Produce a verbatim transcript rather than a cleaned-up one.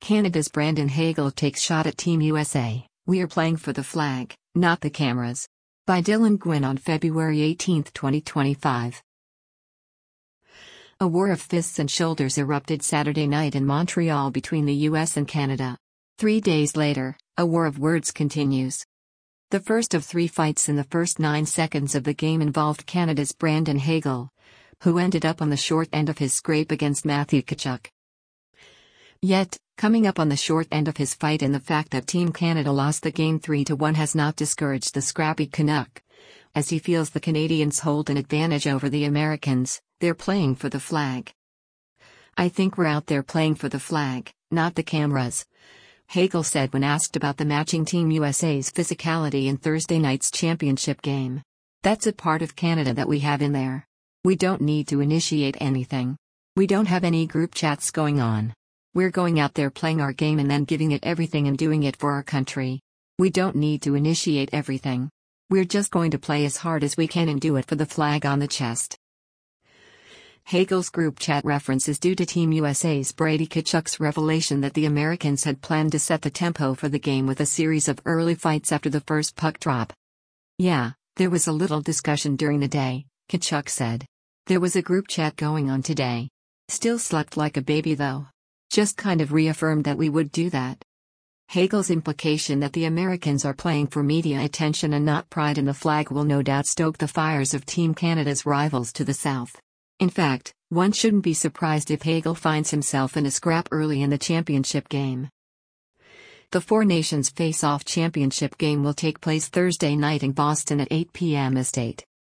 Canada's Brandon Hagel takes shot at Team U S A. "We are playing for the flag, not the cameras." By Dylan Gwynn on February eighteenth, twenty twenty-five. A war of fists and shoulders erupted Saturday night in Montreal between the U S and Canada. Three days later, a war of words continues. The first of three fights in the first nine seconds of the game involved Canada's Brandon Hagel, who ended up on the short end of his scrape against Matthew Tkachuk. Yet, coming up on the short end of his fight and the fact that Team Canada lost the game three to one has not discouraged the scrappy Canuck. As he feels the Canadians hold an advantage over the Americans, they're playing for the flag. "I think we're out there playing for the flag, not the cameras," Hagel said when asked about the matching Team U S A's physicality in Thursday night's championship game. "That's a part of Canada that we have in there. We don't need to initiate anything. We don't have any group chats going on. We're going out there playing our game and then giving it everything and doing it for our country. We don't need to initiate everything. We're just going to play as hard as we can and do it for the flag on the chest." Hagel's group chat reference is due to Team U S A's Brady Tkachuk's revelation that the Americans had planned to set the tempo for the game with a series of early fights after the first puck drop. "Yeah, there was a little discussion during the day," Tkachuk said. "There was a group chat going on today. Still slept like a baby though. Just kind of reaffirmed that we would do that." Hagel's implication that the Americans are playing for media attention and not pride in the flag will no doubt stoke the fires of Team Canada's rivals to the south. In fact, one shouldn't be surprised if Hagel finds himself in a scrap early in the championship game. The Four Nations Face-Off championship game will take place Thursday night in Boston at eight p m Estate.